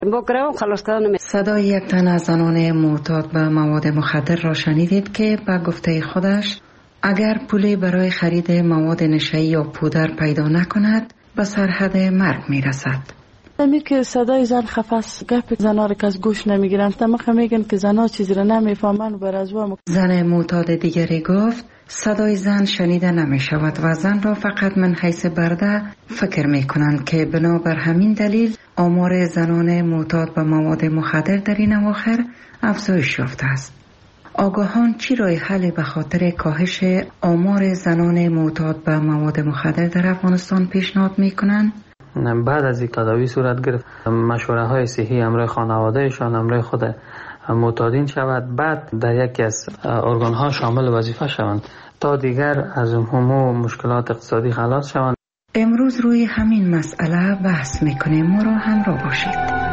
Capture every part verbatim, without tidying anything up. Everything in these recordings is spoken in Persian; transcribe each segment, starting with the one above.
صدای یک تن از زنان معتاد به مواد مخدر را شنیدید که به گفته خودش اگر پولی برای خرید مواد نشئی یا پودر پیدا نکند به سرحد مرگ می رسد. می که صدای زن خفاست گپ زنا را که از گوش نمیگیرن تمام میگن که زنا چیزی را نمیفهمن و بر از وام. زن معتاد دیگری گفت صدای زن شنیده نمی شود و زن را فقط من حیث برده فکر می کنند که بنابر همین دلیل آمار زنان معتاد به مواد مخدر در این اواخر افزایش یافته است. آگاهان چی راه حل به خاطر کاهش آمار زنان معتاد به مواد مخدر در افغانستان پیشنهاد می کنند؟ بعد از این تداوی صورت گرفت مشوره های صحی همراه خانوادهشان همراه خود معتادین شود، بعد در یکی از ارگان ها شامل وظیفه شوند تا دیگر از همه مشکلات اقتصادی خلاص شوند. امروز روی همین مسئله بحث میکنیم، ما را همراه باشید.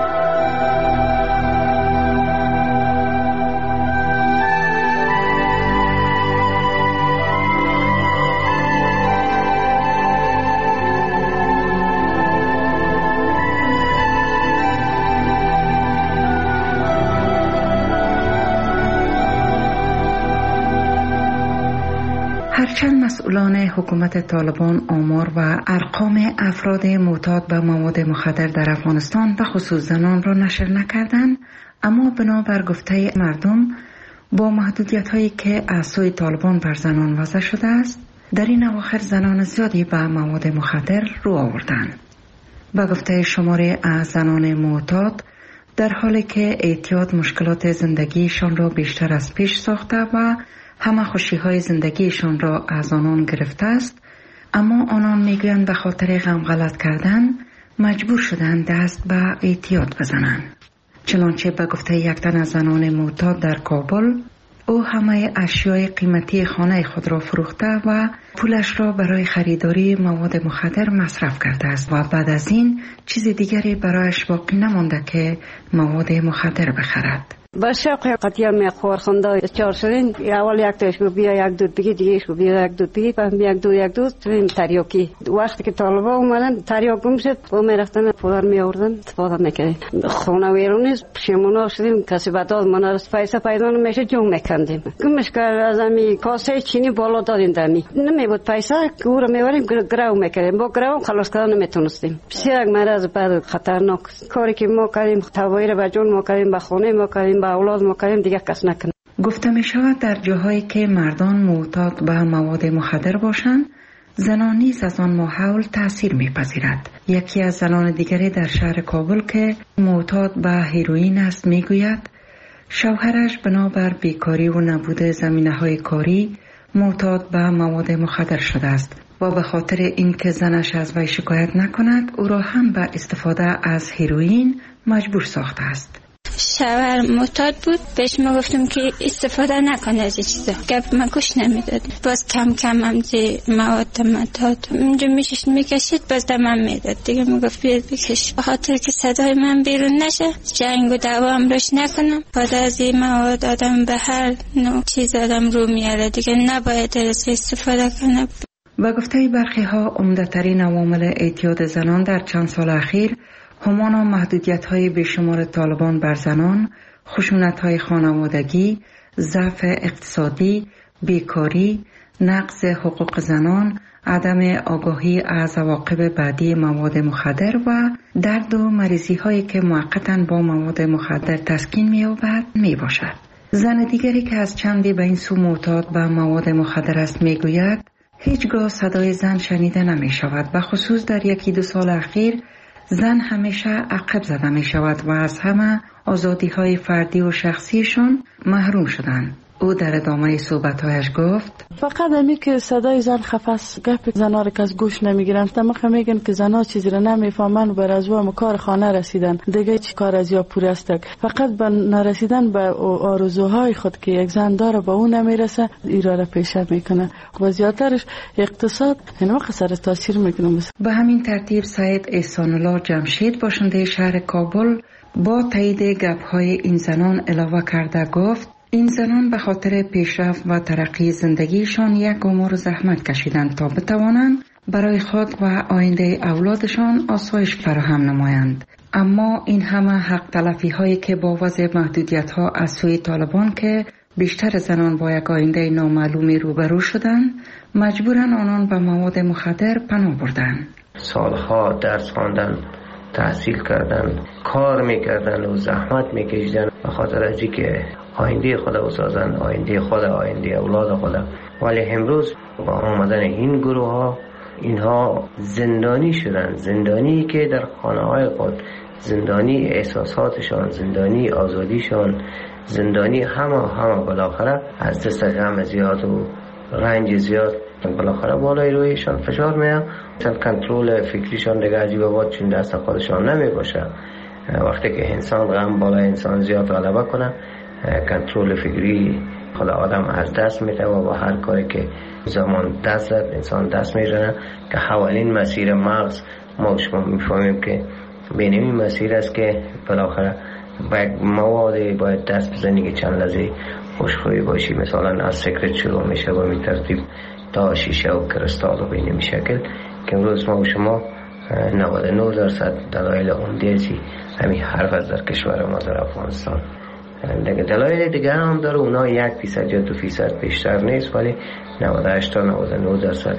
هرچند مسئولان حکومت طالبان آمار و ارقام افراد معتاد به مواد مخدر در افغانستان و خصوص زنان را نشر نکردند، اما بنابر گفته مردم با محدودیت هایی که از سوی طالبان بر زنان وضع شده است، در این اواخر زنان زیادی به مواد مخدر رو آوردند. به گفته شماری از زنان معتاد، در حالی که اعتیاد مشکلات زندگیشان را بیشتر از پیش ساخته و همه خوشی های زندگیشان را از آنان گرفته است، اما آنان میگویند به خاطر غم غلط کردن مجبور شدند دست به اعتیاد بزنند. چنانچه به گفته یک تن از زنان معتاد در کابل، او همه اشیای قیمتی خانه خود را فروخته و پولش را برای خریداری مواد مخدر مصرف کرده است و بعد از این چیز دیگری برایش باقی نمانده که مواد مخدر بخرد. با شوق قطعا می خور خنده چهار شدین اول یک تاش گفت بیا یک دود بگی دیگه گفت بیا یک دود بگی بعد یک دود یک دود این تریاکی وقتی که طالبا اومدن تریاک گم شد و می رفتن پولار می آوردن استفاده میکردیم خونه ویرون پشیمون شدیم کسی بعد ما را پیسه پیدا نمیشه جون میکندیم گمش کرد از امی کاسه چینی بالا دادیم دمی نمی بود پیسه گور میوریم گراو میکردیم با گراو خلاص کردن نمیتونستیم بسیار مرض بعد خطرناک کاری که ما کردیم توایر به جون ما کردیم به خونه ما کردیم با اولاد ما کردیم دیگه کس نکنه. گفته می شود در جاهایی که مردان معتاد به مواد مخدر باشند، زنان نیز از آن ماحول تأثیر می پذیرد. یکی از زنان دیگری در شهر کابل که معتاد به هیروئین است می گوید شوهرش بنابر بیکاری و نبود زمینه های کاری معتاد به مواد مخدر شده است و به خاطر اینکه زنش از وی شکایت نکند او را هم به استفاده از هیروئین مجبور ساخته است. شوهر معتاد بود، بهش ما گفتم که استفاده نکنه از این چیزا، گپ من گوش نمیداد. باز کم کم هم زی مواد معتاد اونجا میشش میکشید، باز دمم میداد دیگه. میگفت بیاد بکش به خاطر که صدای من بیرون نشه، جنگ و دعوا هم روش نکنم. بعد از این مواد آدم به هر نوع چیز آدم رو میاره دیگه، نباید از استفاده کنه. و گفته برخی ها عمده‌ترین عوامل اعتیاد زنان در چند سال اخیر همانا محدودیت‌های بیشمار طالبان بر زنان، خشونت‌های خانوادگی، ضعف اقتصادی، بیکاری، نقض حقوق زنان، عدم آگاهی از عواقب بعدی مواد مخدر و درد و مریضی‌هایی که موقتاً با مواد مخدر تسکین می‌یابد میباشد. زن دیگری که از چندی به این سو معتاد به مواد مخدر است میگوید هیچگاه صدای زن شنیده نمی‌شود و خصوص در یکی دو سال اخیر زن همیشه عقب زده می شود و از همه آزادی های فردی و شخصیشون محروم شدند. او در ادامه صحبت‌هایش گفت فقط همی که صدای زن خفاست گپ زنا را که از گوش نمیگیرن تمام میگن که زنا چیزی را نمیفهمن و بر از و کار خانه رسیدن دیگه چی کار از یا پور است. فقط به نرسیدن به آرزوهای خود که یک زن داره با اون نمیرسه ایرا را پیشه میکنه و زیادترش اقتصاد این وقت سر تاثیر میکنه. به همین ترتیب سید احسان الله جمشید باشنده شهر کابل با تایید گپ‌های این زنان علاوه کرده گفت این زنان به خاطر پیشرفت و ترقی زندگیشان یک عمر زحمت کشیدند تا بتوانند برای خود و آینده اولادشان آسایش فراهم نمایند. اما این همه حق تلفی هایی که با وضع محدودیت ها از سوی طالبان که بیشتر زنان با یک آینده نامعلومی روبرو شدن، مجبورن آنان به مواد مخدر پناه بردن. سالها درس خواندن، تحصیل کردن، کار میکردن و زحمت میکشیدن به خاطر از اینکه آینده خود بسازن، آینده خود، آینده اولاد خود. ولی امروز با آمدن این گروه ها، اینها زندانی شدن، زندانی که در خانه های خود، زندانی احساساتشان، زندانی آزادیشان، زندانی همه همه بالاخره از دست غم زیاد و رنج زیاد بالاخره بالای رویشان فشار میاد. مثلا کنترل فکریشان دیگه عجیبه بود، چون دست خودشان نمی باشه. وقتی که انسان غم بالای انسان زیاد غلبه کنه، کنترل فکری خود آدم از دست میده و با هر کاری که زمان دست زد انسان دست میزنه که حوالین مسیر مغز ما شما میفهمیم که بین این مسیر است که بالاخره باید مواد باید دست بزنی که چند لحظه خوشخوی باشی. مثلا از سیگرت شروع میشه و می ترتیب تا شیشه و کرستال و به این شکل که امروز ما و شما نود و نه درصد دلایل عمده‌ای همین حرف از در کشور ما در افغانستان. دیگه دلایل دیگه هم داره، اونا یک فیصد یا دو فیصد بیشتر نیست، ولی نود و هشت تا نود و نه درصد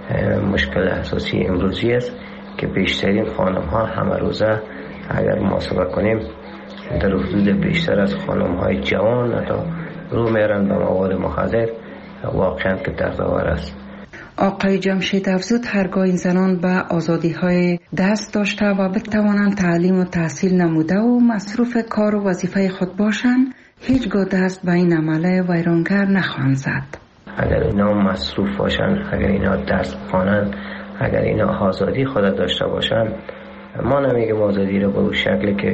مشکل اساسی امروزی است که بیشترین خانم ها همه روزه اگر محاسبه کنیم در حدود بیشتر از خانم های جوان حتی رو میرن به مواد مخدر، واقعا که دردآور است. آقای جمشید افزود هرگاه این زنان به آزادی های دست داشته و بتوانند تعلیم و تحصیل نموده و مصروف کار و وظیفه خود باشند، هیچگاه دست به این عمل ویرانگر نخواهند زد. اگر اینا مصروف باشند، اگر اینا درس بخوانند، اگر اینا آزادی خود داشته باشند، ما نمیگیم آزادی رو به اون شکل که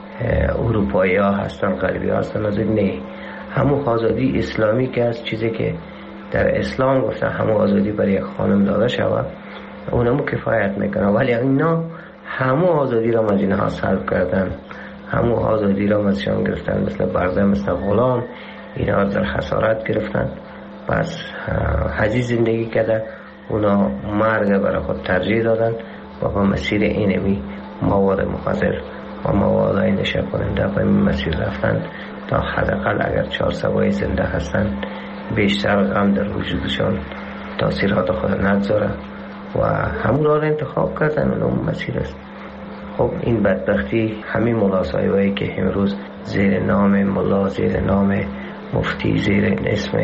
اروپایی ها هستن، غربی ها هستن، از نه، همون آزادی اسلامی که از چیزی که در اسلام گفتن همون آزادی برای یک خانم داده شود اونمو کفایت میکنه. ولی اینا همون آزادی را از اینها سلب کردن، همون آزادی را ازشان گرفتن، مثل برده، مثل غلام اینا در خسارت گرفتن. پس حجی زندگی کرده، اونا مرگ برای خود ترجیح دادن و با مسیر اینمی مواد مخدر و مواد نشه کننده به این مسیر رفتن تا حداقل اگر چهار سوای زنده هستن بیشتر غم در وجودشان تاثیرات خود نگذاره و همون را انتخاب کردن و اون مسیر است. خب این بدبختی همین ملاسایوهایی که امروز زیر نام ملا، زیر نام مفتی، زیر اسم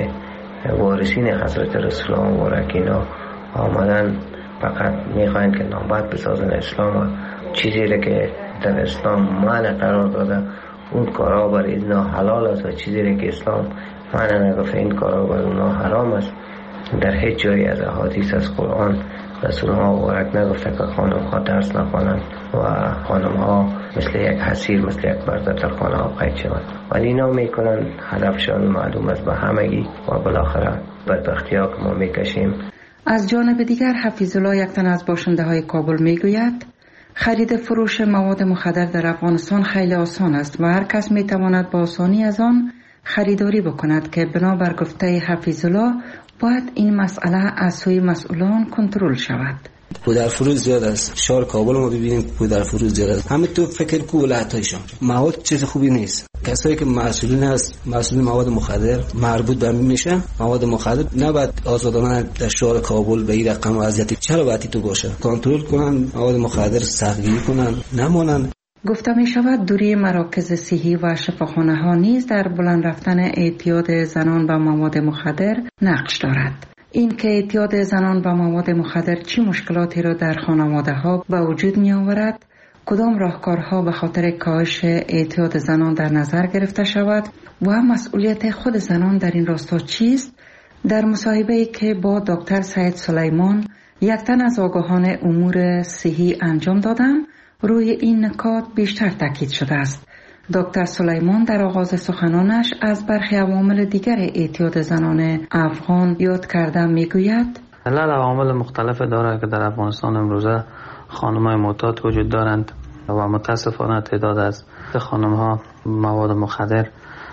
وارثین حضرت رسول الله مبارک اینا آمدن فقط میخواین که نامبد بسازن اسلام و چیزی را که در اسلام معنی قرار داده اون کارا برای اینا حلال است و چیزی را که اسلام معنی نگفته این کارا برای اونا حرام است. در هیچ جایی از احادیث از قرآن رسول الله مبارک نگفته که خانم ها درس نخوانند و خانم ها مثل یک حسیر، مثل یک برده در خانه ها قید شوند. ولی اینا میکنن هدفشان معلوم است به همگی و بالاخره بدبختی ها که ما میکشیم. از جانب دیگر حفیظ الله، یک تن از باشنده های کابل، میگوید خرید فروش مواد مخدر در افغانستان خیلی آسان است و هر کس میتواند با آسانی از آن خریداری بکند که بنابر گفته حفیظ الله باید این مسئله از سوی مسئولان کنترل شود. پودر فروش زیاد است. شهر کابل ما ببینیم پودر فروش زیاد است. همه تو فکر کو ولایت‌هایشان مواد چیز خوبی نیست. کسایی که مسئولین هست، مسئول مواد مخدر مربوط به میشن، مواد مخدر نباید آزادانه در شهر کابل به این رقم و اذیتی چرا باید تو باشه. کنترل کنن، مواد مخدر سختگیری کنن، نمونن. گفته می شود دوری مراکز صحی و شفاخانه ها نیز در بلند رفتن اعتیاد زنان به مواد مخدر نقش دارد. این که اعتیاد زنان به مواد مخدر چه مشکلاتی را در خانواده ها به وجود می آورد، کدام راهکارها به خاطر کاهش اعتیاد زنان در نظر گرفته شود و مسئولیت خود زنان در این راستا چیست، در مصاحبه‌ای که با دکتر سید سلیمان، یک تن از آگاهان امور صحی انجام دادم، روی این نکات بیشتر تاکید شده است. دکتر سلیمان در آغاز سخنانش از برخی عوامل دیگر اعتیاد زنان افغان یاد کرده میگوید علل عوامل مختلف داره که در افغانستان امروزه خانم‌های معتاد وجود دارند و متاسفانه تعداد از خانم‌ها مواد مخدر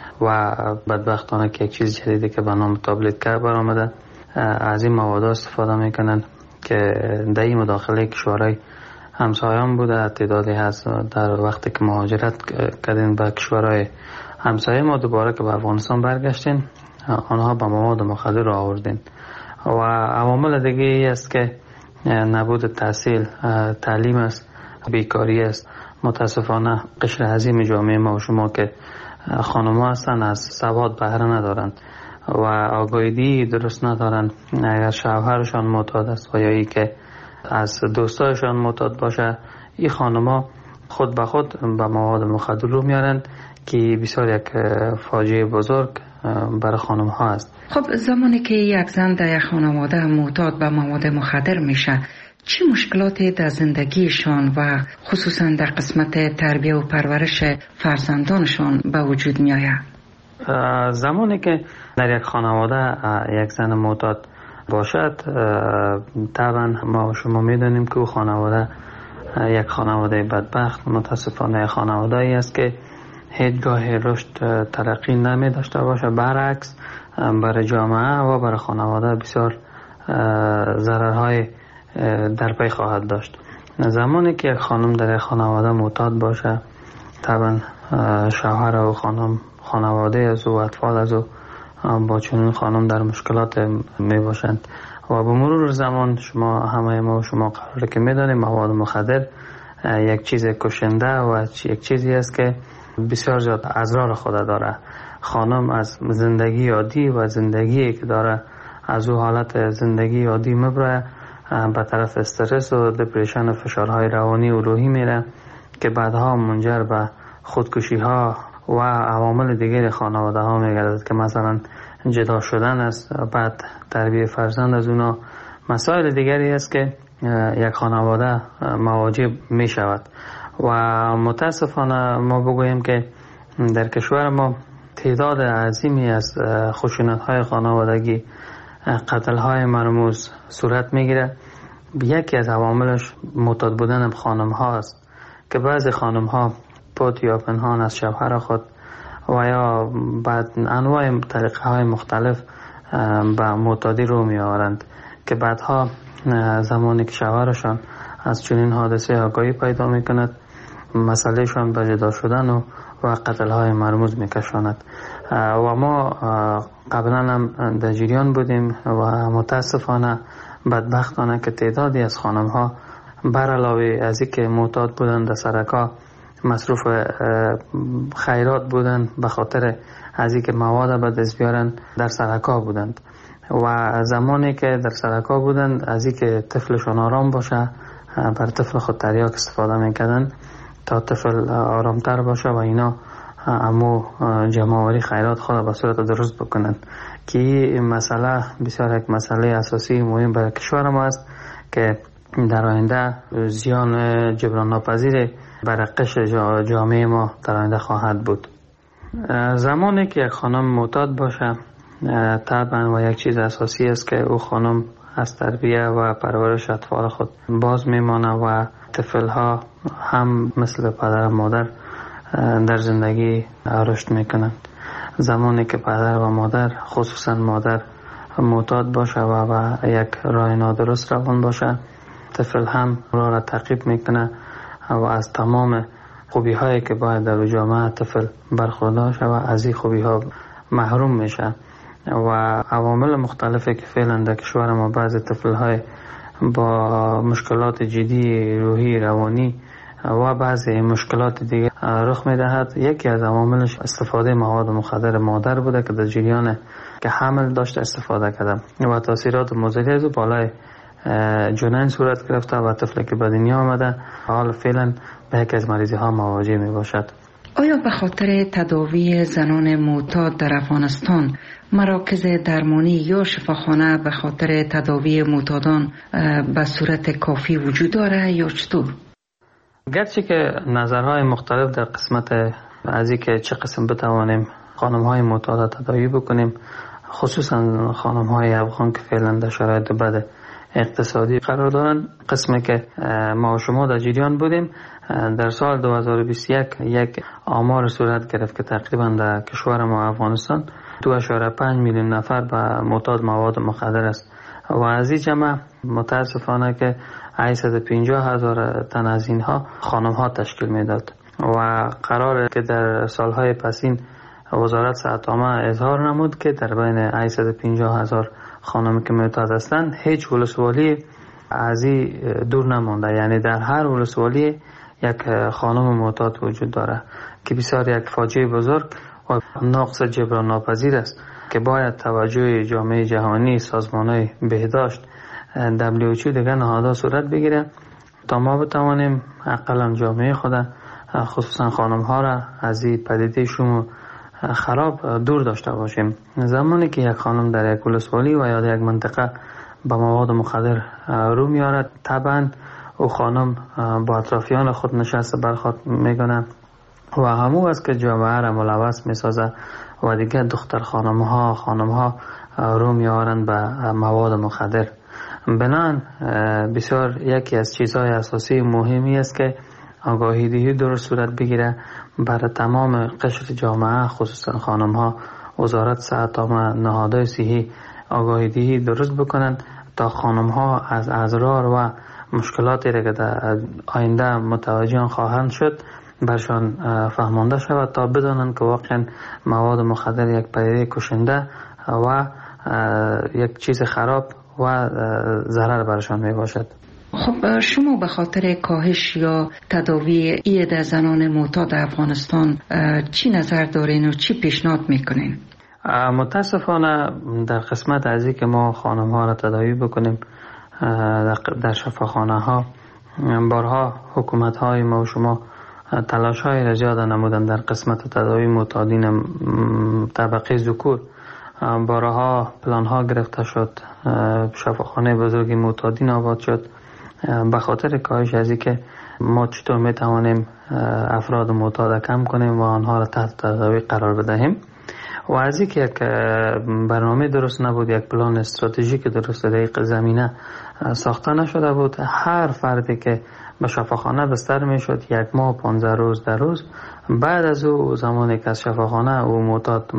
و بدبختانه که یک چیز جدیدی که به نام تابلت که برآمده از این مواد استفاده میکنند که در این مداخله کشورهای همسایان بوده، تعدادی هست در وقتی که مهاجرت کردین به کشورهای همسایه ما، دوباره که به افغانستان برگشتین آنها به مواد مخدر را آوردین. و عوامل دیگه ای است که نبود تحصیل، تعلیم است، بیکاری است. متاسفانه قشر عظیم جامعه ما و شما که خانم‌ها هستند از سواد بهره ندارند و آگاهی درست ندارند. اگر شوهرشان معتاد است و یا ای که از دوستایشان معتاد باشه، این خانم‌ها خود به خود به مواد مخدر رو میارند که بسیار یک فاجعه بزرگ برای خانم ها است. خب زمانی که یک زن در یک خانواده معتاد به مواد مخدر میشه، چه مشکلاتی در زندگیشان و خصوصا در قسمت تربیه و پرورش فرزندانشان به وجود می آید؟ زمانی که در یک خانواده یک زن معتاد باشد، طبعا ما شما میدونیم که او خانواده یک خانواده بدبخت، متاسفانه خانواده ای است که هیچگاه رشد ترقی نمی داشته باشه. برعکس برای جامعه و برای خانواده بسیار ضررهای در پی خواهد داشت. زمانی که یک خانم در یک خانواده معتاد باشه، طبعا شوهر و خانم، خانواده از و اطفال از و با چنین خانم در مشکلات می باشند. و به مرور زمان شما همه ما و شما قراره که می دانیم مواد مخدر یک چیز کشنده و یک چیزی است که بسیار زیاد اضرار خود داره. خانم از زندگی عادی و زندگی که داره از او حالت زندگی عادی مبره به طرف استرس و دپریشن و فشارهای روانی و روحی میره که بعدها منجر به خودکشی ها و عوامل دیگر خانواده ها میگردد که مثلا جدا شدن است، بعد تربیه فرزند از اونا، مسائل دیگری است که یک خانواده مواجه می شود. و متاسفانه ما بگوییم که در کشور ما تعداد عظیمی از خشونت‌های خانوادگی، قتل‌های مرموز صورت می‌گیره. یکی از عواملش معتاد بودن خانم‌ها است که بعضی خانم‌ها پات یا پنهان از شوهر خود و یا بعد انواع طریقه‌های مختلف به معتادی رو می‌آورند که بعدها زمانی که شوهرشان از چنین حادثه آگاهی پیدا می‌کند، مسئلهشان به جدا شدن و و قتل‌های مرموز می‌کشاند. و ما قبلا هم در جریان بودیم و متاسفانه بدبختانه که تعدادی از خانم‌ها بر علاوه از اینکه معتاد بودند در سرکا مصروف خیرات بودند، به خاطر از اینکه مواد به دست بیارن در سرکا بودند و زمانی که در سرکا بودند از اینکه طفلشون آرام باشه بر طفل خود تریاک استفاده میکردن تا طفل آرامتر باشه و اینا امو جمع‌آوری خیرات خود به صورت درست بکنند که این مسئله بسیار یک مسئله اساسی مهم برای کشور ما است که در آینده زیان جبران ناپذیر برای قشر جامعه ما در آینده خواهد بود. زمانی که یک خانم معتاد باشه طبعا و یک چیز اساسی است که او خانم از تربیه و پرورش اطفال خود باز میمانه و طفلها هم مثل پدر و مادر در زندگی رشد میکنند. زمانی که پدر و مادر خصوصا مادر معتاد باشه و, و یک راه نادرست روان باشه، طفل هم راه را تعقیب میکنه و از تمام خوبی هایی که باید در جامعه طفل برخوردار شه و از این خوبی ها محروم میشه. و عوامل مختلفی که فعلا در کشور ما بعضی طفل های با مشکلات جدی روحی روانی و بعضی مشکلات دیگه رخ میدهد. یکی از عواملش استفاده مواد مخدر مادر بوده که در جریان که حمل داشته استفاده کرده و تاثیرات مضری از بالای جنین صورت گرفته و طفلی که به دنیا آمده حال فعلا به یکی از مریضی ها مواجه می باشد. آیا به خاطر تداوی زنان معتاد در افغانستان مراکز درمانی یا شفاخانه به خاطر تداوی معتادان به صورت کافی وجود داره یا چطور؟ گرچه که نظرهای مختلف در قسمت از اینکه چه قسم بتوانیم خانم‌های معتاد تداوی بکنیم، خصوصا خانم‌های افغان که فعلا در شرایط بد اقتصادی قرار دارند، قسمی که ما و شما در جریان بودیم در سال دو هزار و بیست و یک یک آمار صورت گرفت که تقریبا در کشور ما افغانستان دو اشاره پنج میلیون نفر به معتاد مواد مخدر است و از این جمع متاسفانه که هشتصد و پنجاه هزار تن از اینها خانم ها تشکیل میداد و قراره که در سالهای پسین وزارت صحت عامه اظهار نمود که در بین هشتصد و پنجاه هزار خانم که معتاد هستند هیچ ولسوالی از این دور نمانده، یعنی در هر ولسوالی یک خانم معتاد وجود داره که بسیار یک فاجعه بزرگ و نقص جبران ناپذیر است که باید توجه جامعه جهانی، سازمان‌های بهداشت، دبلیو اچ او دیگر نهادها صورت بگیره تا ما بتوانیم اقلا جامعه خود خصوصا خانم ها را از این پدیده شوم خراب دور داشته باشیم. زمانی که یک خانم در یک ولسوالی و یا در یک منطقه با مواد مخدر رو میارد، طبعا او خانم با اطرافیان خود نشسته برخورد میکنه و همو است که جامعه را ملوث میسازه و دیگه دختر خانم ها خانم ها رو میارند به مواد مخدر. بنان بسیار یکی از چیزهای اساسی مهمی است که آگاهی دهی درست صورت بگیره برای تمام قشر جامعه، خصوصا خانم ها. وزارت صحت عامه، نهادهای صحی آگاهی دهی درست بکنند تا خانم ها از اضرار و مشکلاتی را که در آینده متوجه خواهند شد برشان فهمانده شود تا بدانند که واقعا مواد مخدر یک پدیده کشنده و یک چیز خراب و ضرر برشان می باشد. خب شما به خاطر کاهش یا تداوی عید زنان معتاد افغانستان چی نظر دارین و چی پیشنهاد میکنین؟ متاسفانه در قسمت از این که ما خانم ها را تداوی بکنیم در شفاخانه ها، بارها حکومت های ما و شما تلاش های را زیاده نمودن در قسمت تداوی معتادین طبقه ذکور. بارها پلان ها گرفته شد، شفاخانه بزرگی معتادین آباد شد. به خاطر کاهش از این که ما چطور می توانیم افراد معتاد کم کنیم و آنها را تحت تداوی قرار بدهیم و از این که یک برنامه درست نبود، یک پلان استراتژیک درست در زمینه ساخته نشده بود. هر فردی که به شفاخانه بستر می شد یک ماه پانزده روز در روز، بعد از او زمانی که از شفاخانه او معتاد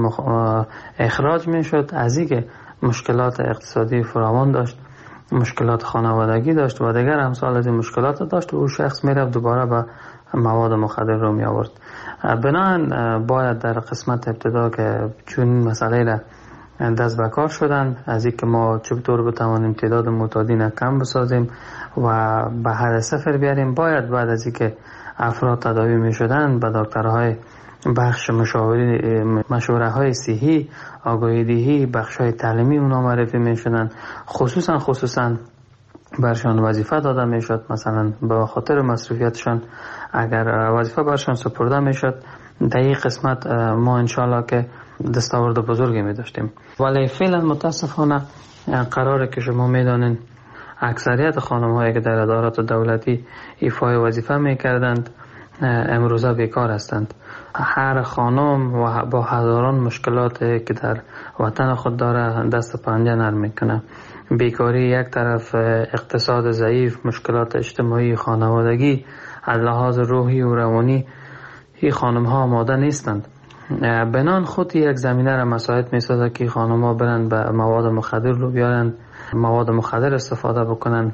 اخراج می شد، از این که مشکلات اقتصادی فراوان داشت، مشکلات خانوادگی داشت و دیگر امثال از این مشکلات داشت و او شخص می رفت دوباره به مواد مخدر رو می آورد. بنابراین باید در قسمت ابتدا که چون مسئله را دست به کار شدن از این که ما چطور بتوانیم تعداد معتادین کم بسازیم و به حد صفر بیاریم، باید بعد از این که افراد تداوی می شدن به دکترهای بخش مشاوری مشوره های صحی آگاهی دهی، بخش های تعلیمی اونا معرفی می شدن، خصوصا خصوصا برشان وظیفه داده می شد. مثلا به خاطر مصروفیتشان اگر وظیفه برشان سپرده می شد، در این قسمت ما انشالله که دستاورد بزرگی می داشتیم. ولی فعلا متاسفانه قراره که شما می دانین اکثریت خانم هایی که در ادارات دولتی ایفای وظیفه می کردند امروزه بیکار هستند. هر خانم و با هزاران مشکلات که در وطن خود داره دست پنجه نرم میکنه. بیکاری یک طرف، اقتصاد ضعیف، مشکلات اجتماعی، خانوادگی، از لحاظ روحی و روانی این خانم ها آماده نیستند. بنان خود یک زمینه را مساعد میسازه که خانم ها برند به مواد مخدر رو بیارند، مواد مخدر استفاده بکنن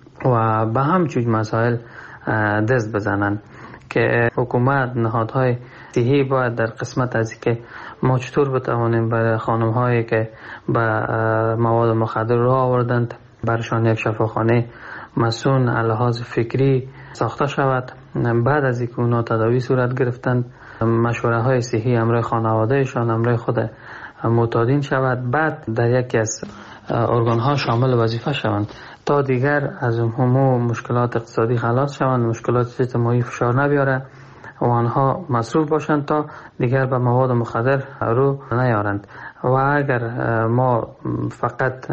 و به همچون مسائل دست بزنن که حکومت، نهادهای صحی باید در قسمت از که ما چطور بتوانیم برای خانم هایی که به مواد مخدر رو آوردند برشان یک شفاخانه مسون لحاظ فکری ساخته شود. بعد از اینکه اونا تداوی صورت گرفتند، مشوره های صحی امرای خانوادهشان، امرای خود معتادین شود، بعد در یکی از ارگان ها شامل وظیفه شوند تا دیگر از همو مشکلات اقتصادی خلاص شوند، مشکلات اجتماعی فشار نبیاره و آنها مصروف باشند تا دیگر به مواد مخدر رو نیارند. و اگر ما فقط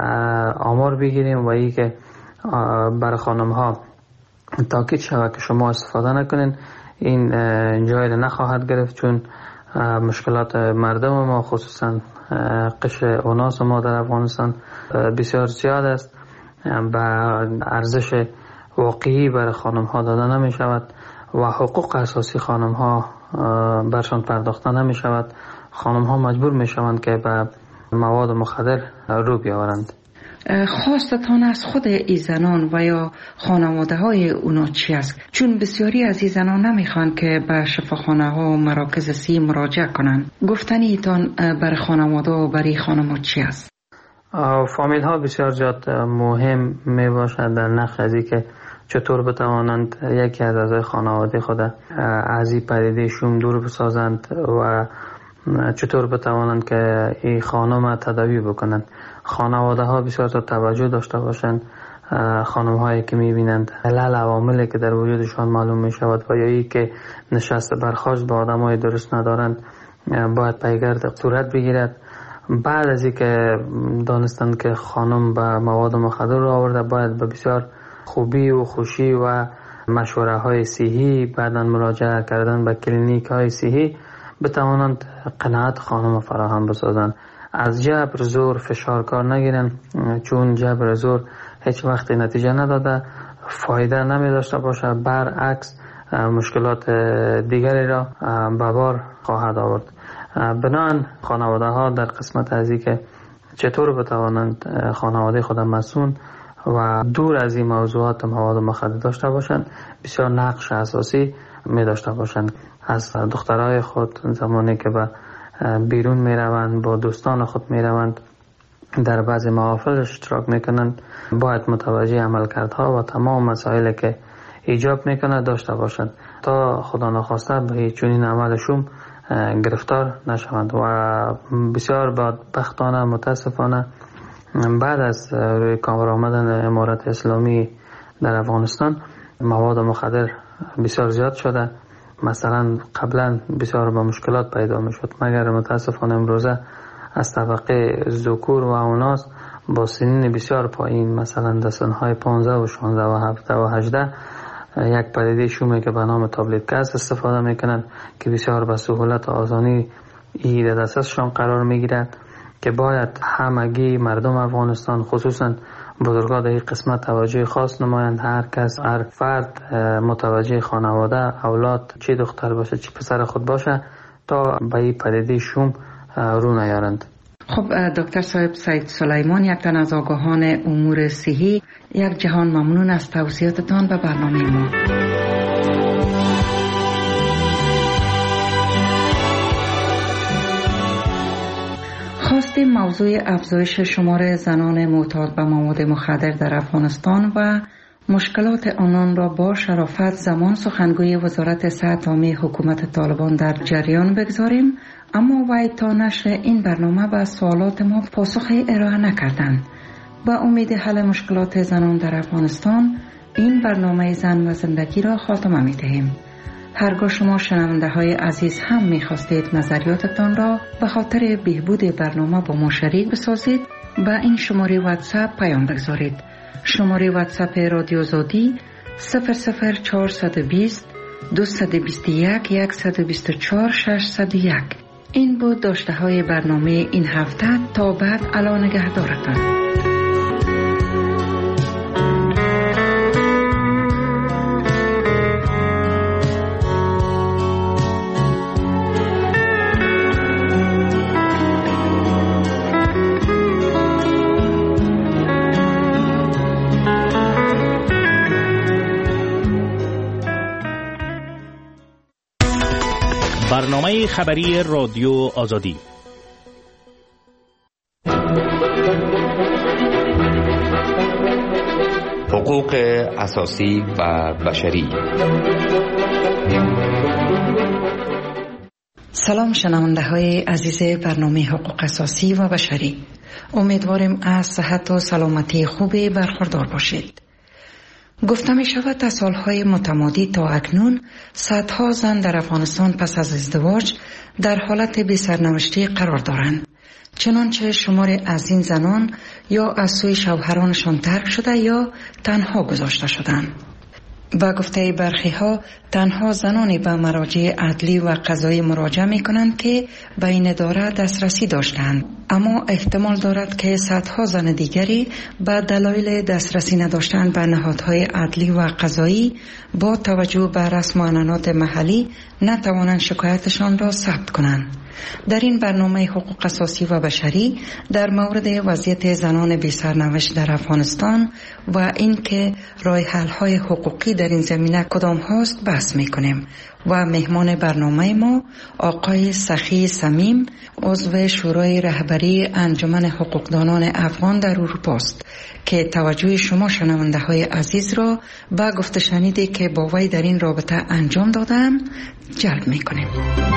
آمار بگیریم و ای که برای خانم ها تاکید شود که شما استفاده نکنین، این جای نخواهد گرفت، چون مشکلات مردم ما خصوصا قشر اوناس ما در افغانستان بسیار زیاد است. به ارزش واقعی برای خانم ها داده نمی شود و حقوق اساسی خانم ها برشان پرداخته نمی شود. خانم ها مجبور می شوند که به مواد مخدر رو بیاورند. خواستتان از خود این زنان و یا خانواده های اونا چی است؟ چون بسیاری از این زنان نمیخوان که به شفاخانه ها و مراکز صحی مراجعه کنن. گفتنی ایتان برای خانواده و برای خانم‌ها چی است؟ فامیل ها بسیار جات مهم می باشد در نقش ازی که چطور بتوانند یکی از اعضای خانواده خود از این پدیده شوم دور بسازند و چطور بتوانند که این خانم تداوی بکنند. خانواده ها بسیار توجه داشته باشند. خانم هایی که می بینند علل عواملی که در وجودشان معلوم می شود و یا ای که نشست برخاست با آدم های درست ندارند باید پیگرد صورت بگیرد. بعد از اینکه دانستند که خانم به مواد مخدر رو آورده باید به بسیار خوبی و خوشی و مشوره های صحی بعداً مراجعه کردن به کلینیک های صحی بتوانند قناعت خانم فراهم بسازند. از جبر زور فشار کار نگیرن، چون جبر زور هیچ وقت نتیجه نداده، فایده نمی داشته باشه، برعکس مشکلات دیگری را به بار خواهد آورد. بنابراین خانواده ها در قسمت از این که چطور بتوانند خانواده خود مسئول و دور از این موضوعات مواد مخدر داشته باشند بسیار نقش اساسی می داشته باشند. از دخترای خود زمانی که به بیرون می روند با دوستان خود می روند در بعضی محافل اشتراک می کنند باید متوجه عملکردها و تمام مسائلی که ایجاب می کند داشته باشند تا خدا نخواسته به چنین عملشون گرفتار نشوند. و بسیار بدبختانه متاسفانه بعد از روی کار آمدن امارت اسلامی در افغانستان مواد مخدر بسیار زیاد شده. مثلا قبلا بسیار با مشکلات پیدا می شد، مگر متاسفانه امروزه از طبقه ذکور و اوناس با سنین بسیار پایین، مثلا در سنهای پانزده و شانزده و هفده و هجده یک پدیده شومی که به نام تابلت گاز استفاده میکنند که بسیار به سهولت و آسانی در دسترسشان قرار میگیرد که باید همگی مردم افغانستان خصوصا بزرگان در این قسمت توجه خاص نمایند. هر کس، هر فرد متوجه خانواده، اولاد، چه دختر باشه چه پسر خود باشه تا به این پدیده شوم رو نیارند. خب دکتر صاحب سید سلیمان، یک تن از آگاهان امور صحی، یک جهان ممنون از توصیاتتان به برنامه ما. خواستیم موضوع افزایش شمار زنان معتاد به مواد مخدر در افغانستان و مشکلات آنان را با شرافت زمان سخنگوی وزارت صحت عامه حکومت طالبان در جریان بگذاریم، اما وی تا نشر این برنامه به سوالات ما پاسخی ارائه نکردند. با امید حل مشکلات زنان در افغانستان این برنامه زن و زندگی را خاتمه می دهیم. هرگاه شما شنونده های عزیز هم می خواستید نظریاتتان را به خاطر بهبود برنامه با ما شریک بسازید، با این شماره واتساپ پیام بگذارید. شماره واتساپ رادیو زادی صفر صفر چهارصد و بیست دویست و بیست و یک صد و بیست و چهار ششصد و یک. این بود داشته های برنامه این هفته. تا بعد، الا نگهدارتان. برنامه خبری رادیو آزادی. حقوق اساسی و بشری. سلام شنونده های عزیز برنامه حقوق اساسی و بشری، امیدواریم از صحت و سلامتی خوبی برخوردار باشید. گفته می شود تا سالهای متمادی تا اکنون صدها زن در افغانستان پس از ازدواج در حالت بی سرنوشتی قرار دارند، چنانچه شمار از این زنان یا از سوی شوهرانشان ترک شده یا تنها گذاشته شدند. با گفته برخی ها تنها زنانی به مراجع عدلی و قضایی مراجعه می کنند که به این اداره دسترسی داشتند، اما احتمال دارد که صدها زن دیگری به دلایل دسترسی نداشتن به نهادهای عدلی و قضایی با توجه به رسم و عنعنات محلی نتوانند شکایتشان را ثبت کنند. در این برنامه حقوق اساسی و بشری در مورد وضعیت زنان بی سرنوشت در افغانستان و اینکه راه حل های حقوقی در این زمینه کدام هاست بحث میکنیم و مهمان برنامه ما آقای سخی صمیم، عضو شورای رهبری انجمن حقوقدانان افغان در اروپا است که توجه شما شنونده های عزیز را به گفته شنیدی که با وی در این رابطه انجام دادم جلب میکنیم.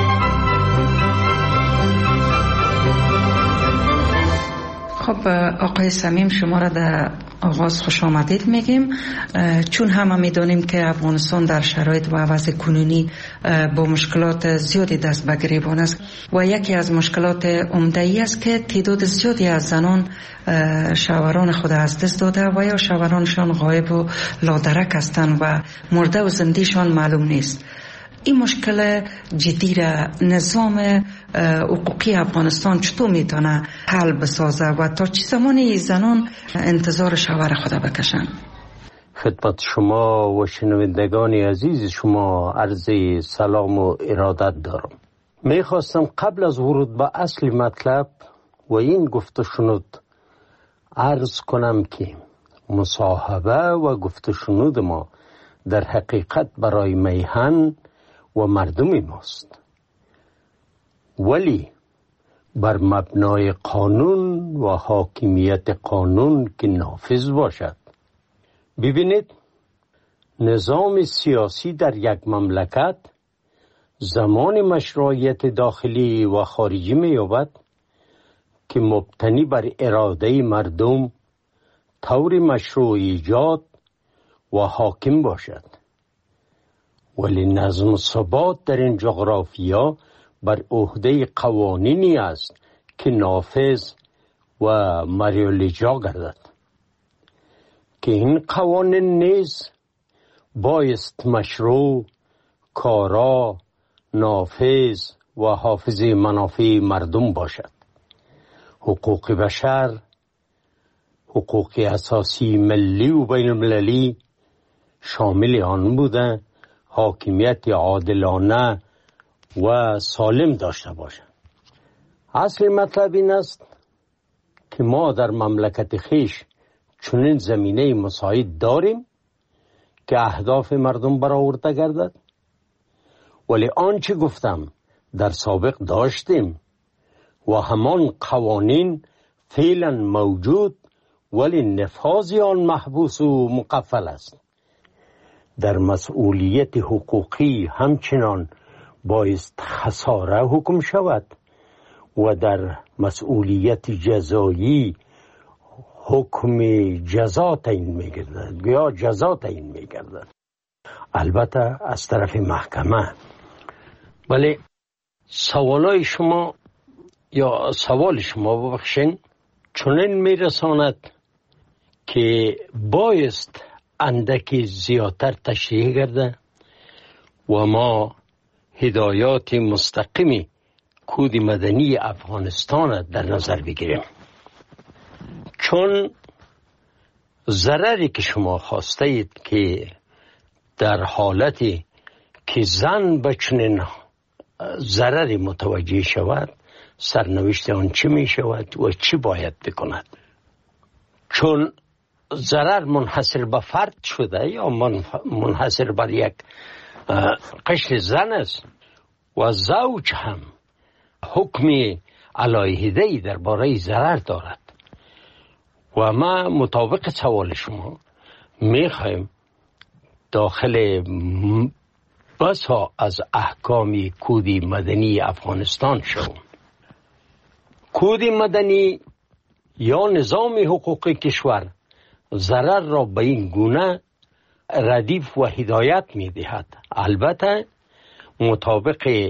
خب آقای صمیم، شما را در آغاز خوش آمدید میگیم، چون همه میدونیم که افغانستان در شرایط و وضع کنونی با مشکلات زیادی دست به گریبان است و یکی از مشکلات عمده ای است که تعداد زیادی از زنان شوهران خود از دست داده و یا شوهرانشان غایب و لادرک هستند و مرده و زندهشان معلوم نیست. این مشکل جدی را نظام حقوقی افغانستان چطور میتونه حل بسازه و تا چه زمانی زنان انتظار شوهر خود بکشن؟ خدمت شما و شنوندگان عزیز شما عرض سلام و ارادت دارم. میخواستم قبل از ورود به اصل مطلب و این گفته شنود عرض کنم که مصاحبه و گفته شنود ما در حقیقت برای میهن و مردم ماست، ولی بر مبنای قانون و حاکمیت قانون که نافذ باشد. ببینید، نظام سیاسی در یک مملکت زمان مشروعیت داخلی و خارجی می‌یابد که مبتنی بر اراده مردم طور مشروع ایجاد و حاکم باشد، ولی نظم و ثبات در این جغرافیا بر عهده قوانینی است که نافذ و مریالیجا گردد که این قوانین نیز بایست مشروع، کارا، نافذ و حافظ منافع مردم باشد. حقوق بشر، حقوق اساسی ملی و بین المللی شامل آن بوده حاکمیت عادلانه و سالم داشته باشد. اصل مطلب این است که ما در مملکت خیش چنین زمینه مساعد داریم که اهداف مردم برآورده گردد، ولی آنچه گفتم در سابق داشتیم و همان قوانین فعلا موجود، ولی نفاذ آن محبوس و مقفل است. در مسئولیت حقوقی همچنان بایست خساره حکم شود و در مسئولیت جزایی حکم جزا تعیین می‌گردد یا جزا تعیین می‌گردد، البته از طرف محکمه. ولی سوالای شما یا سوال شما ببخشین چنین میرساند که بایست اندکی زیادتر تشریح گرده و ما هدایات مستقیمی کود مدنی افغانستان در نظر بگیریم، چون ضرری که شما خواسته اید که در حالتی که زن به چنین ضرری متوجه شود، سرنوشت آن چی می شود و چی باید بکند. چون ضرر منحصر به فرد شده یا منحصر بر یک قشر زن است و زوج هم حکم علیحده‌ای درباره ضرر دارد و ما مطابق سوال شما میخوایم داخل بسا از احکام کود مدنی افغانستان شویم. کود مدنی یا نظام حقوقی کشور ضرر را به این گونه ردیف و هدایت می دهد، البته مطابق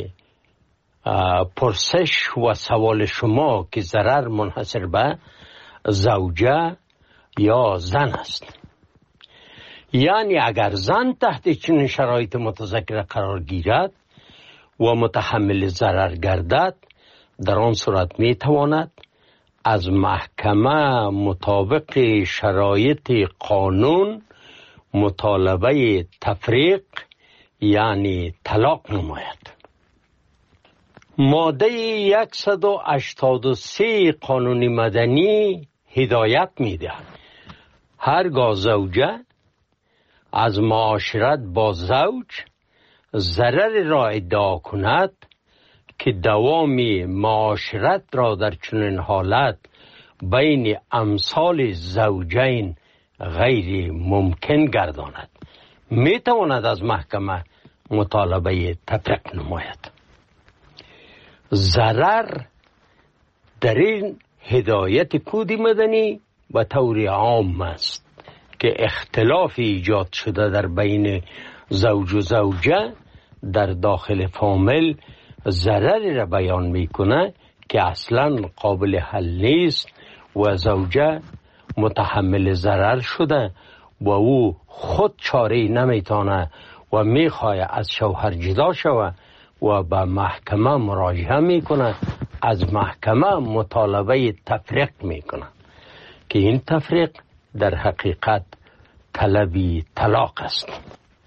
پرسش و سوال شما که ضرر منحصر به زوجه یا زن است. یعنی اگر زن تحت چنین شرایط متذکره قرار گیرد و متحمل ضرر گردد، در آن صورت می تواند از محکمه مطابق شرایط قانون مطالبه تفریق یعنی طلاق نماید. ماده صد و هشتاد و سه قانون مدنی هدایت می دهد هرگاه زوجه از معاشرت با زوج ضرر را ادعا کند که دوام معاشرت را در چنین حالت بین امثال زوجین غیر ممکن گرداند، می تواند از محکمه مطالبه تفریق نماید. ضرر در این هدایت کود مدنی به طور عام است که اختلاف ایجاد شده در بین زوج و زوجه در داخل فامیل ضرری را بیان میکنه که اصلا قابل حل نیست و زوجه متحمل ضرر شده و او خود چاره نمیتونه و میخواه از شوهر جدا شوه و به محکمه مراجعه میکنه، از محکمه مطالبه تفریق میکنه که این تفریق در حقیقت طلبی طلاق است.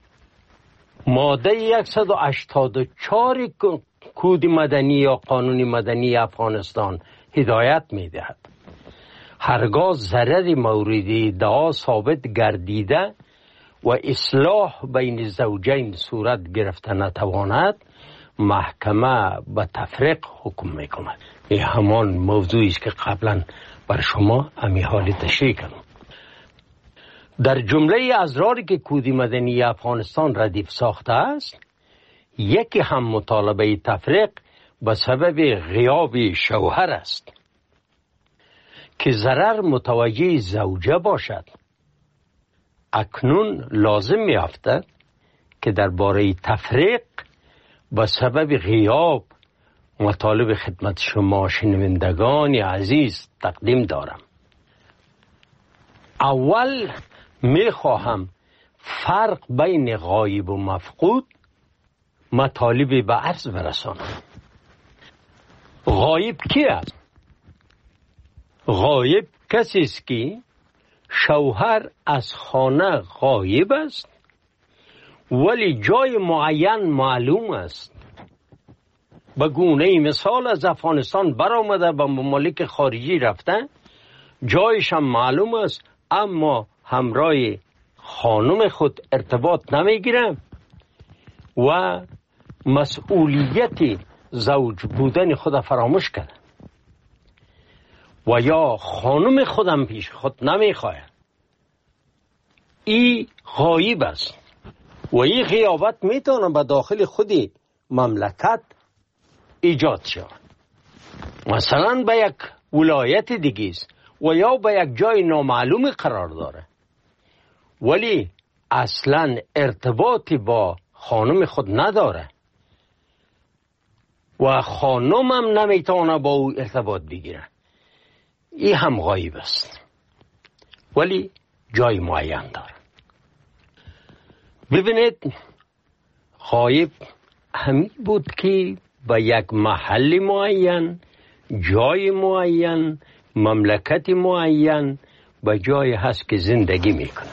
ماده صد و هشتاد و چهار کود مدنی یا قانون مدنی افغانستان هدایت میدهد هرگاه ضرر مورد ادعا ثابت گردیده و اصلاح بین زوجین صورت گرفته نتواند، محکمه به تفریق حکم میکند. این همان موضوعی است که قبلا بر شما امی حالی تشریح کردم. در جمله اضراری که کود مدنی افغانستان ردیف ساخته است، یکی هم مطالبه تفریق به سبب غیاب شوهر است که ضرر متوجه زوجه باشد. اکنون لازم می افتد که درباره تفریق به سبب غیاب مطالب خدمت شما شنوندگان عزیز تقدیم دارم. اول می خواهم فرق بین غایب و مفقود مطالب به عرض برسانم. غایب کی است؟ غایب کسی است که شوهر از خانه غایب است ولی جای معین معلوم است. به گونه مثال از افغانستان برآمده به ممالک خارجی رفته، جایش هم معلوم است اما همراه خانم خود ارتباط نمیگیره و مسئولیت زوج بودن خود فراموش کرده و یا خانم خودم پیش خود نمیخواه. این غایب است و این غیابت میتونه به داخل خودی مملکت ایجاد شود. مثلا به یک ولایت دیگه است و یا به یک جای نامعلوم قرار داره ولی اصلا ارتباطی با خانم خود نداره و خانم هم نمیتونه با او ارتباط بگیره. این هم غایب است ولی جای معین داره. ببینید، غایب همین بود که به یک محل معین، جای معین، مملکت معین به جای هست که زندگی میکنه.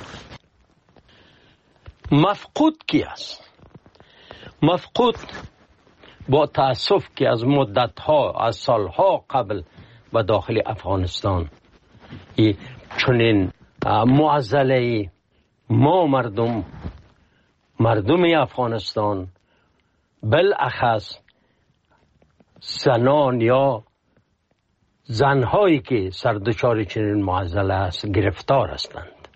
مفقود کی است؟ مفقود با تأسف که از مدتها، از سالها قبل به داخل افغانستان چنین معضله ما مردم مردم افغانستان بالاخص زنان یا زنهایی که سردچار چنین معضله است گرفتار هستند.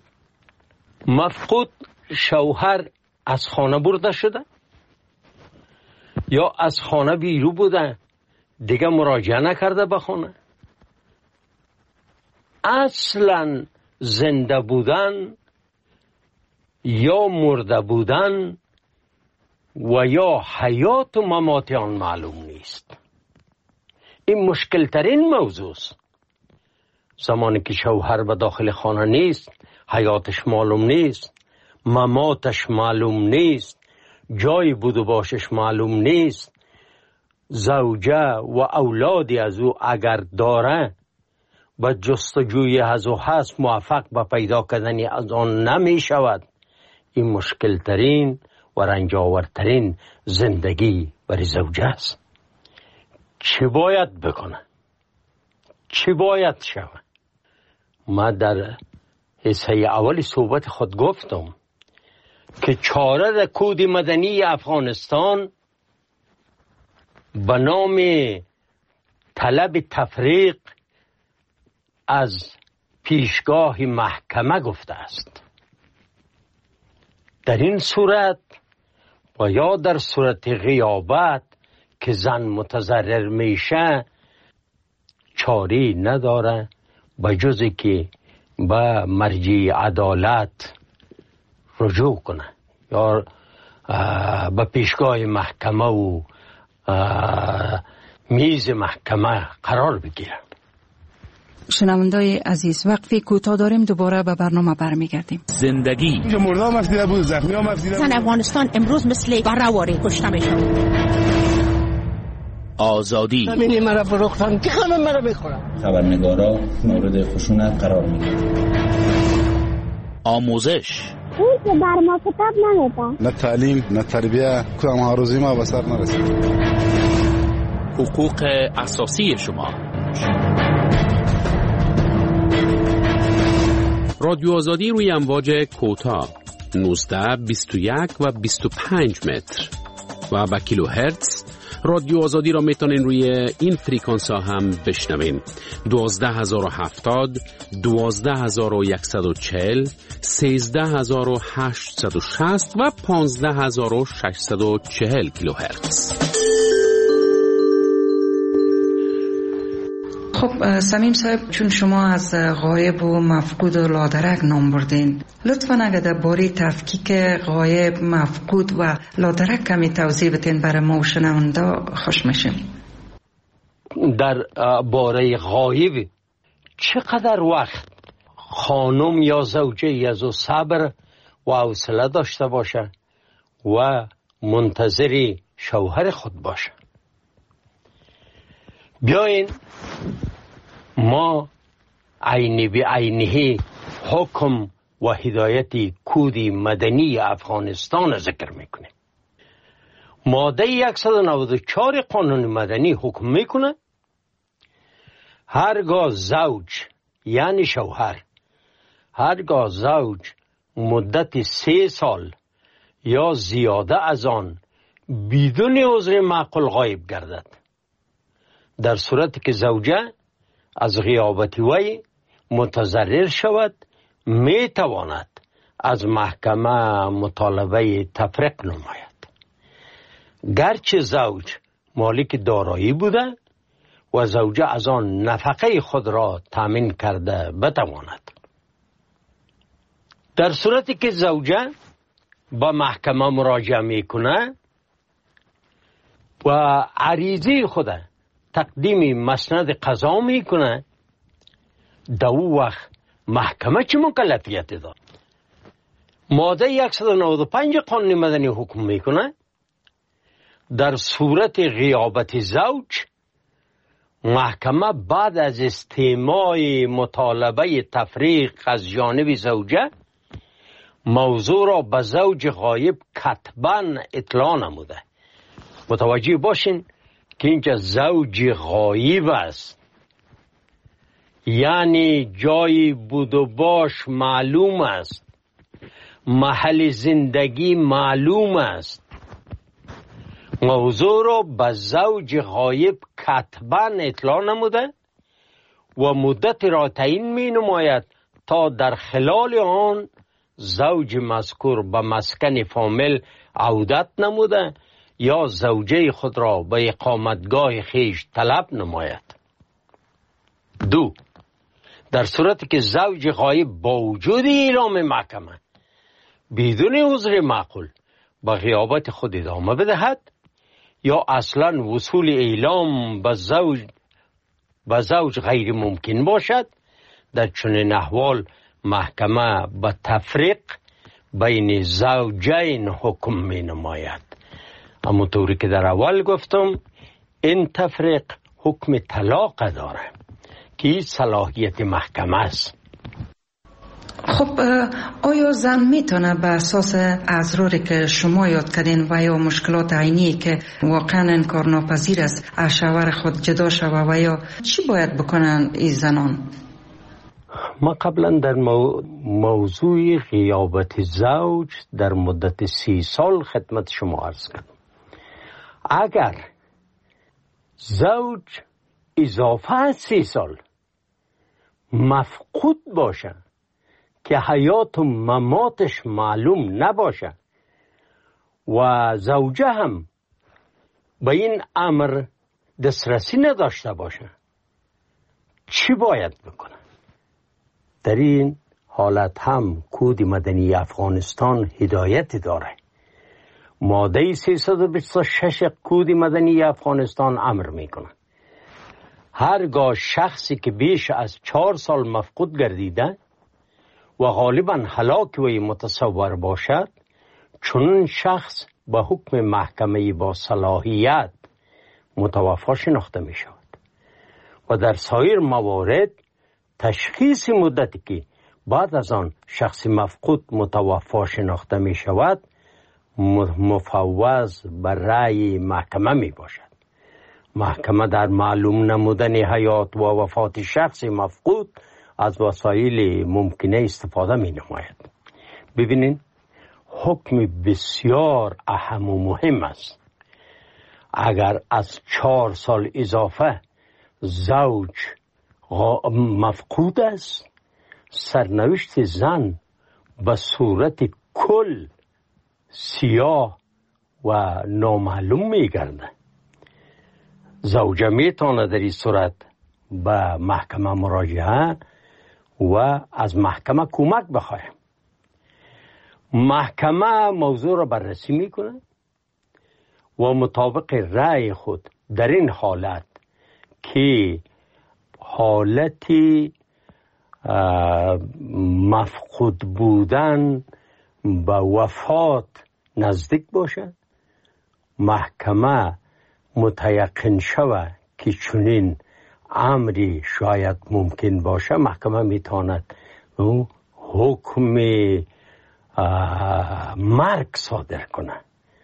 مفقود شوهر از خانه برده شده یا از خانه بیرون بوده، دیگه مراجعه نکرده به خانه، اصلا زنده بودن یا مرده بودن و یا حیات و ممات آن معلوم نیست. این مشکل ترین موضوع است. زمانی که شوهر به داخل خانه نیست، حیاتش معلوم نیست، مماتش معلوم نیست، جای بود و باشش معلوم نیست، زوجه و اولادی از او اگر داره با جستجوی از او هست موفق به پیدا کردن از آن نمی شود. این مشکل ترین و رنجاورترین زندگی برای زوجه است. چی باید بکنه؟ چی باید شود؟ ما در حصه اولی صحبت خود گفتم که چاره در کود مدنی افغانستان به نام طلب تفریق از پیشگاه محکمه گفته است. در این صورت و یا در صورت غیابت که زن متضرر میشه چاری نداره به جزی که به مرجع عدالت رجوع کنه یا به پیشگاه محکمه و میز محکمه قرار بگیره. شنوندای عزیز، وقفی کوتاه داریم، دوباره به برنامه برمیگردیم. زندگی اینجا مردم افدیده بود، زخمی هم افدیده بود. زن افغانستان امروز مثل بررواری کشته میشن. آزادی زمینی مرا فروختن که همه مرا میخورن. خبرنگارا مورد خشونت قرار میگیرن. آموزش اون که بر ما کتاب نمیده. نه تعلیم نه تربیه، کدام هاروزی ما به سر نرسید. حقوق اساسی شما. رادیو آزادی روی امواج کوتاه نوزده، بیست و یک و بیست و پنج متر و با کیلو هرتز. رادیو آزادی را میتونین روی این فریکانس ها هم بشنوین. دوازده هزار و هفتاد، دوازده هزار و یکصد و چهل، سیزده هزار و هشتصد و شصت و پانزده هزار و ششصد و چهل کیلو هرتز. خب سمیم صاحب، چون شما از غایب و مفقود و لادرک نام بردین، لطفاً اگر در باره تفکیک غایب، مفقود و لادرک کمی توضیح بدین برای ما و شنونده خوش میشیم. در باره غایب چقدر وقت خانم یا زوجه از او صبر و حوصله داشته باشه و منتظر شوهر خود باشه؟ بیاین ما عینی به عینه حکم و هدایت کود مدنی افغانستان ذکر میکنه. ماده صد و نود و چهار قانون مدنی حکم میکنه هرگاه زوج یعنی شوهر، هرگاه زوج مدت سه سال یا زیاده از آن بدون عذر معقول غایب گردد، در صورتی که زوجه از غیابت وی متضرر شود، می تواند از محکمه مطالبه تفریق نماید، گرچه زوج مالک دارایی بوده و زوجه از آن نفقه خود را تامین کرده بتواند. در صورتی که زوجه با محکمه مراجعه میکنه و عریضه خود تقدیم مسند قضا میکنه، در او وقت محکمه چه مکلفیت داد؟ ماده صد و نود و پنج قانون مدنی حکم میکنه در صورت غیابت زوج، محکمه بعد از استماع مطالبه تفریق از جانب زوجه موضوع را به زوج غایب کتباً اطلاع نموده. متوجه باشین که اینجا زوج غایب است، یعنی جای بود و باش معلوم است، محل زندگی معلوم است. موضوع را به زوج غایب کتباً اطلاع نموده و مدت را تعیین می نماید تا در خلال آن زوج مذکور به مسکن فامیل عودت نموده یا زوجه خود را به اقامتگاه خیش طلب نماید. دو، در صورتی که زوج غایب با وجود اعلام محکمه بدون عذر معقول به غیابت خود ادامه بدهد یا اصلا وصول اعلام به زوج به زوج غیر ممکن باشد، در چنین احوال محکمه به تفریق بین زوجین حکم می نماید. همونطوری که در اول گفتم این تفریق حکم طلاق داره که صلاحیت محکمه است. خب آیا زن میتونه به اساس اضراری که شما یاد کردین و یا مشکلات عینی که واقعا انکارناپذیر است از شوهر خود جدا شوه و یا چی باید بکنن این زنان؟ ما قبلا در مو... موضوع غیابت زوج در مدت سی سال خدمت شما عرض کردم. اگر زوج اضافه از سی سال مفقود باشه که حیات و مماتش معلوم نباشه و زوجه هم به این امر دسترسی نداشته باشه، چی باید بکنه؟ در این حالت هم کود مدنی افغانستان هدایت داره. ماده سیصد و بیست و شش کود مدنی افغانستان امر میکنه هرگاه شخصی که بیش از چهار سال مفقود گردیده و غالبا هلاک وی متصور باشد، چون شخص به حکم محکمه با صلاحیت متوفا شناخته می شود و در سایر موارد تشخیص مدتی که بعد از آن شخص مفقود متوفا شناخته می شود مفوض بر رأی محکمه می باشد. محکمه در معلوم نمودن حیات و وفات شخص مفقود از وسایل ممکنه استفاده می نماید. ببینین حکم بسیار اهم و مهم است. اگر از چهار سال اضافه زوج مفقود است، سرنوشت زن به صورت کل سیاه و نامعلوم می گرده. زوجه می تونه در این صورت به محکمه مراجعه و از محکمه کمک بخواه. محکمه موضوع را بررسی میکنه و مطابق رأی خود در این حالت که حالتی مفقود بودن به وفات نزدیک باشه، محکمه متیقن شود که چنین امری شاید ممکن باشه، محکمه میتواند حکم مرگ صادر کنه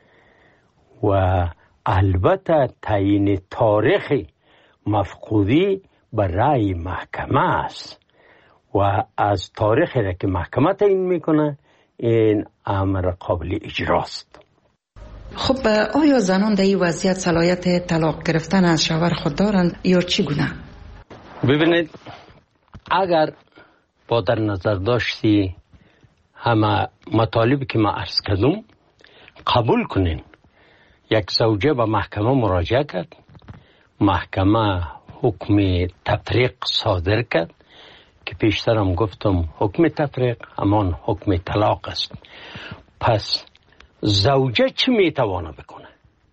و البته تعیین تاریخ مفقودی بر رأی محکمه است و از تاریخی را که محکمه تعیین میکنه این امر قابل اجراست. خب آیا زنان در این وضعیت صلاحیت طلاق گرفتن از شوهر خود دارند یا چگونه؟ ببینید، اگر با در نظر داشتی همه مطالبی که ما عرض کردم قبول کنین، یک زوجه به محکمه مراجعه کرد، محکمه حکم تفریق صادر کرد که پیشترم گفتم حکم تفریق همان حکم طلاق است. پس زوجه چی میتوانه بکنه؟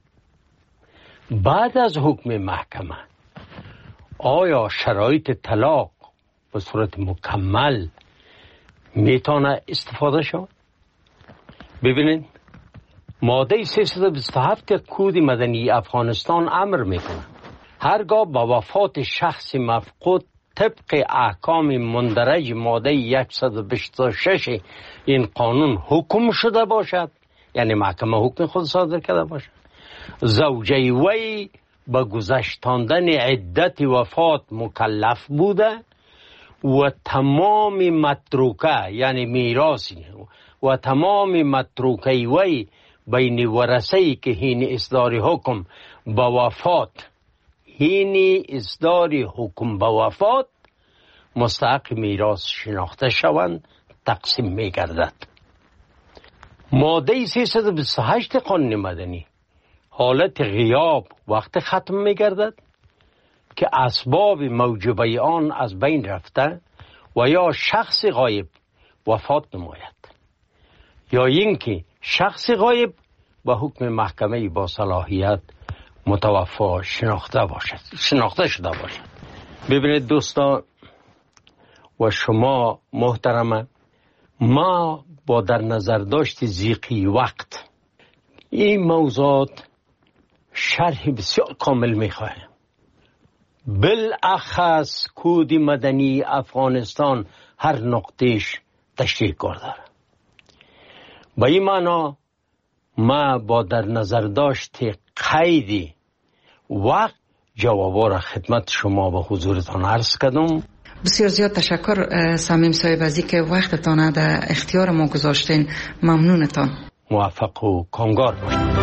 بعد از حکم محکمه آیا شرایط طلاق به صورت مکمل میتونه استفاده شود؟ ببینید، ماده سیصد و بیست و هفت کود مدنی افغانستان امر میکنه هرگاه با وفات شخص مفقود طبق احکام مندرج ماده صد و بیست و شش این قانون حکم شده باشد، یعنی محکمه حکم خود صادر کرده باشد، زوجه وی به گذشتاندن عدت وفات مکلف بوده و تمام متروکه یعنی میراثی و تمام متروکه وی بین ورثه‌ای که هین اصدار حکم به وفات هین اصدار حکم به وفات مستحق میراث شناخته شوند تقسیم می گردد. ماده سیصد و بیست و هشت قانون مدنی حالت غیاب وقت ختم می گردد که اسباب موجبه آن از بین رفته و یا شخص غایب وفات نماید یا اینکه شخص غایب به حکم محکمه با صلاحیت متوفا شناخته باشد شناخته شده باشد. ببینید دوستان و شما محترمه، ما با در نظر داشت زیقی وقت این موضوعات شرح بسیار کامل میخواهیم. بالاخص کود مدنی افغانستان هر نقطهش تشریح کرده. با این معنا ما با در نظر داشت قید وقت جوابا را خدمت شما و حضورتان عرض کردم. بسیار زیاد تشکر صمیم صاحب از اینکه وقتتان در اختیار ما گذاشتین. ممنونتان. موفق و کامگار باشید.